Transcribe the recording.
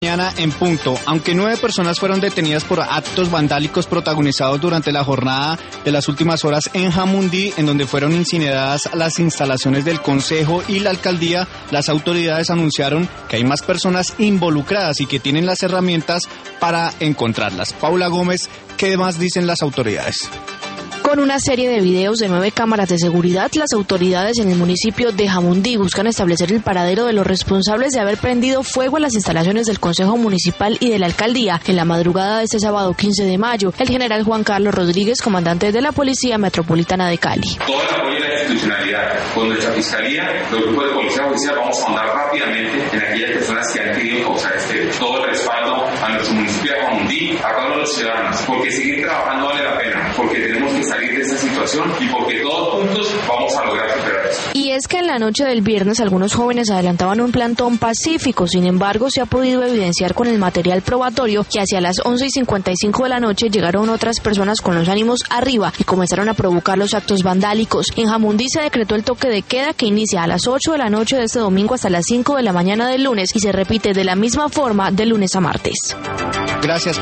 mañana en punto. Aunque 9 personas fueron detenidas por actos vandálicos protagonizados durante la jornada de las últimas horas en Jamundí, en donde fueron incineradas las instalaciones del Consejo y la Alcaldía, las autoridades anunciaron que hay más personas involucradas y que tienen las herramientas para encontrarlas. Paula Gómez, ¿qué más dicen las autoridades? Con una serie de videos de 9 cámaras de seguridad, las autoridades en el municipio de Jamundí buscan establecer el paradero de los responsables de haber prendido fuego a las instalaciones del Consejo Municipal y de la Alcaldía en la madrugada de este sábado 15 de mayo. El general Juan Carlos Rodríguez, comandante de la Policía Metropolitana de Cali. Todo el apoyo de la institucionalidad, con nuestra Fiscalía, los grupos de Policía Judicial, vamos a ahondar rápidamente en aquellas personas que han querido causar este hecho. Todo el respaldo a nuestro municipio de Jamundí, a todos los ciudadanos, porque seguir trabajando vale la pena, porque tenemos que salir de esta situación y porque todos juntos vamos a lograr superar esto. Y es que en la noche del viernes algunos jóvenes adelantaban un plantón pacífico, sin embargo se ha podido evidenciar con el material probatorio que hacia las 11:55 de la noche llegaron otras personas con los ánimos arriba y comenzaron a provocar los actos vandálicos. En Jamundí se decretó el toque de queda que inicia a las 8 de la noche de este domingo hasta las 5 de la mañana del lunes y se repite de la misma forma de lunes a martes. Gracias.